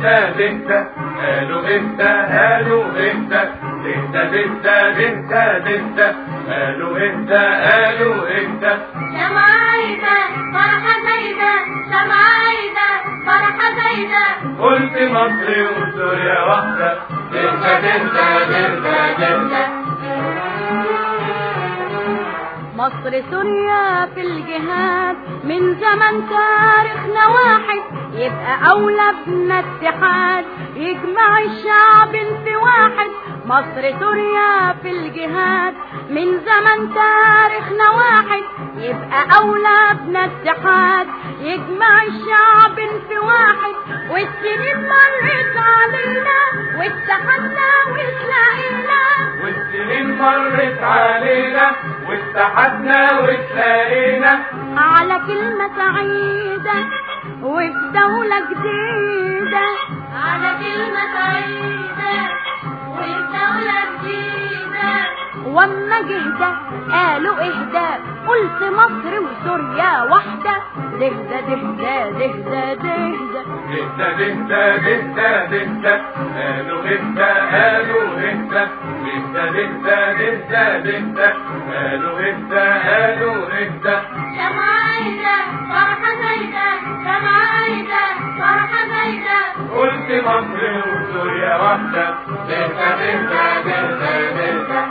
دهدة دهدة قالوا اهدى قالوا اهدى دهدة دهدة دهدة دهدة قالوا اهدى قالوا اهدى شمعايدة فرحة زايدة شمعايدة فرحة زايدة قلت مصر وسوريا واحدة دهدة دهدة دهدة دهدة مصر سوريا في الجهاد من زمن تاريخنا واحد يبقى أولى بنا اتحاد يجمع الشعب في واحد. مصر سوريا في الجهاد من زمن تاريخنا واحد يبقى أولى بنا اتحاد يجمع الشعب في واحد. والسنين مرت علينا واتحدنا وتلاقينا والسنين مرت علينا واتحدنا وتلاقينا على كلمة سعيدة وفي دولة جديدة على كلمة سعيدة وفي دولة جديدة. واما جهدة قالوا اهدى قلت مصر وسوريا واحدة دهدة دهدة دهدة دهدة دهدة دهدة دهدة قالوا اهدى قالوا اهدى دهدة دهدة دهدة دهدة قالوا اهدى قالوا اهدى شمعايدة فرحة زايدة شمعايدة فرحة زايدة قلت مصر وسوريا واحدة دهدة دهدة دهدة دهدة.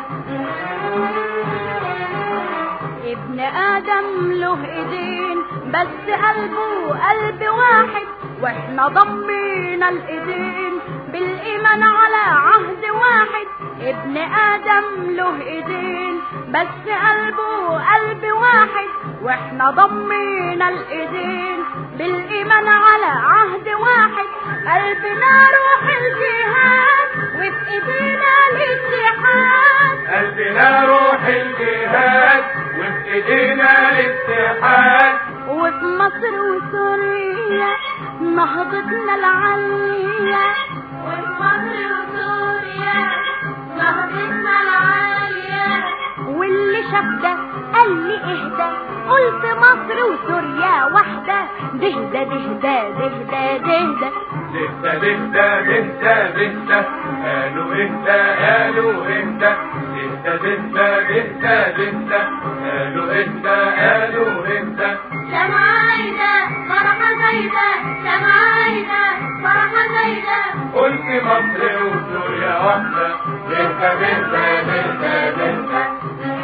ابن آدم له ايدين بس قلبه قلب واحد واحنا ضمينا الايدين بالايمان على عهد واحد. ابن آدم له ايدين بس قلبه قلب واحد واحنا ضمينا الايدين بالايمان على عهد واحد. قلبنا روح الجهاد وفي ايدينا الاتحاد قلبنا روح الجهاد وفي ايدينا الاتحاد. وفي مصر وسوريا نهضتنا العالية وفي مصر وسوريا نهضتنا العالية. واللي شاف ده قال لي اهدى قلت مصر وسوريا واحدة دهدة دهدة دهدة دهدة دهدة دهدة دهدة دهدة قالوا اهدى قالوا اهدى دهدة دهدة دهدة دهدة قالوا اهدى قالوا اهدى شمعايدة فرحة زايدة شمعايدة فرحة زايدة قلت مصر وسوريا واحدة دهدة دهدة دهدة دهدة.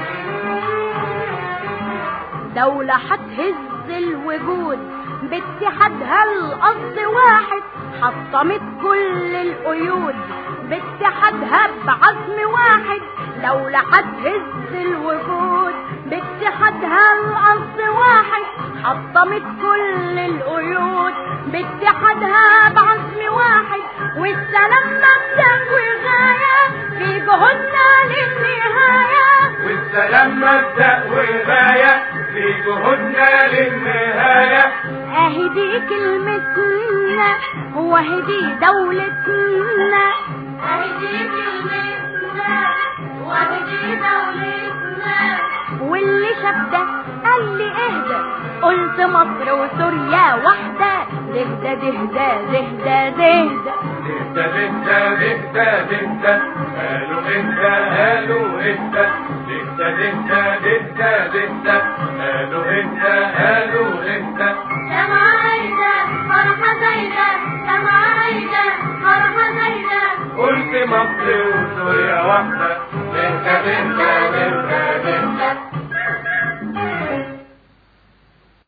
دولة هتهز الوجود باتحادها القصد واحد حطمت كل القيود باتحادها بعزم واحد. دولة هتهز الوجود باتحادها القصد واحد حطمت كل القيود باتحادها بعزم واحد. والسلام مبدأ وغاية في جهودنا للنهاية والسلام مبدأ وغاية في جهودنا للنهاية. اهي دي كلمتنا وهدي دولتنا اهي دي كلمتنا وهدي دولتنا. واللي شاف ده قال لي اهدى قلت مصر وسوريا واحدة دهدة دهدة دهدة دهدة دهدة دهدة دهدة قالوا اهدى قالوا اهدى دهدة دهدة دهدة دهدة قالوا اهدى قالوا اهدى شمعايدة فرحة زايدة شمعايدة فرحة زايدة قلت مصر وسوريا واحدة دهدة دهدة دهدة